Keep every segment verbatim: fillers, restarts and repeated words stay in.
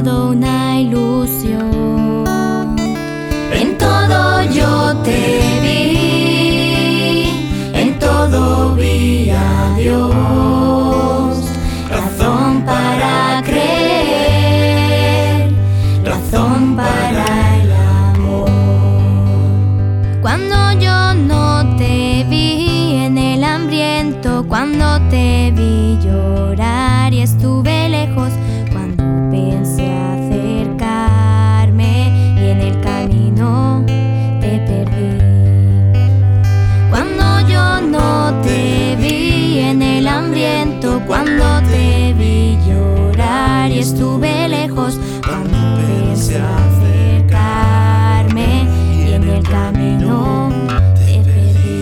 todo una ilusión. En todo yo te vi, en todo vi a Dios. Razón para creer, razón para el amor. Cuando yo no te vi en el hambriento, cuando te vi llorar y estuve lejos, cuando pensé acercarme y en el camino te perdí. Cuando yo no te vi en el hambriento, cuando te vi llorar y estuve lejos, cuando pensé acercarme y en el camino te perdí.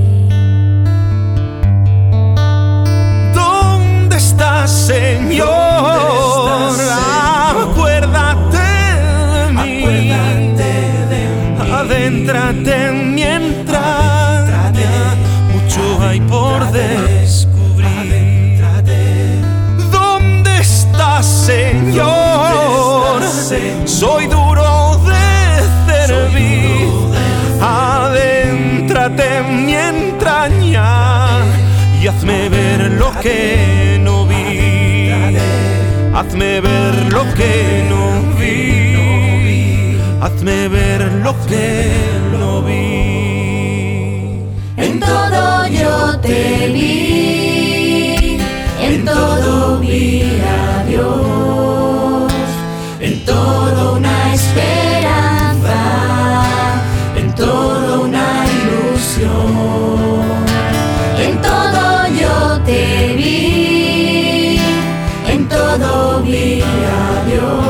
¿Dónde estás, Señor? Acuérdate de mí. Adéntrate en mi entraña, mucho hay por descubrir. ¿Dónde estás, Señor? Soy duro de servir. Adéntrate en mi entraña y hazme ver lo que no vi. Hazme ver lo que no vi. Hazme ver lo que no vi. En todo yo te vi, en todo vi a Dios, en todo una esperanza, en todo una ilusión. En todo yo te vi, en todo vi a Dios.